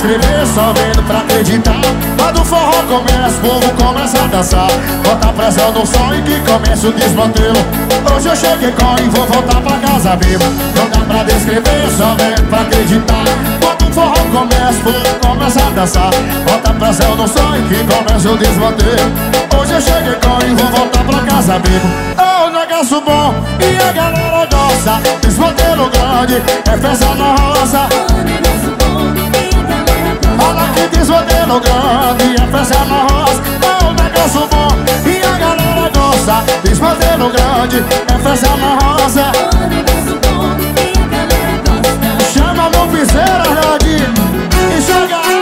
descrever, só vendo pra acreditar. Quando o forró começa, o povo começa a dançar. Bota pressão no som e que começa o desmantelo. Hoje eu cheguei com e vou voltar pra casa vivo. Não dá pra descrever, só vendo pra acreditar. Quando o forró começa, o povo começa a dançar. Bota pressão no som e que começa o desmantelo. Hoje eu cheguei com e vou voltar pra casa vivo. Oh, negócio bom e a galera gosta. Desmantelo grande, é festa na roça. Olha que desmantelo grande, é festa na roça. Oh, negócio bom e a galera gosta. Desmantelo grande, é festa na roça. Chama meu piseira, Rodi, e joga água.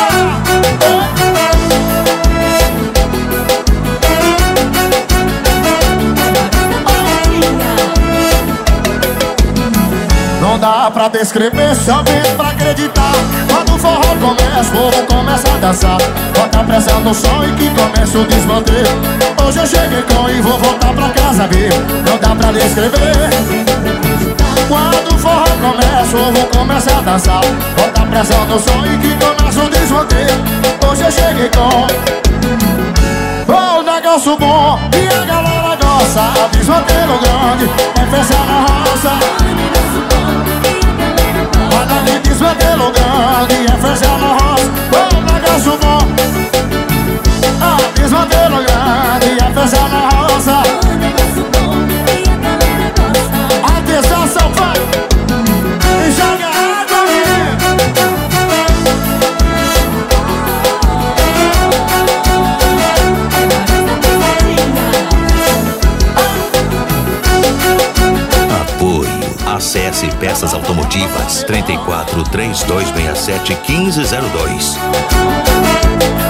Não dá pra descrever, só vendo pra acreditar. Quando o forró começa, o povo começa a dançar. Bota pressão no som e que começa o desmantelo. Hoje eu cheguei com e vou voltar pra casa ver. Não dá pra descrever. Quando o forró começa, o povo começa a dançar. Bota pressão no som e que começa o desmantelo. Hoje eu cheguei com negócio bom e a galera gosta. Desmantelo grande, é festa na roça. Olha que desmantelo grande, é festa na roça. Negócio bom, desmantelo grande, é festa na roça. Atenção, São Paulo, e joga água aí. Acesse Peças Automotivas 34 3267 1502.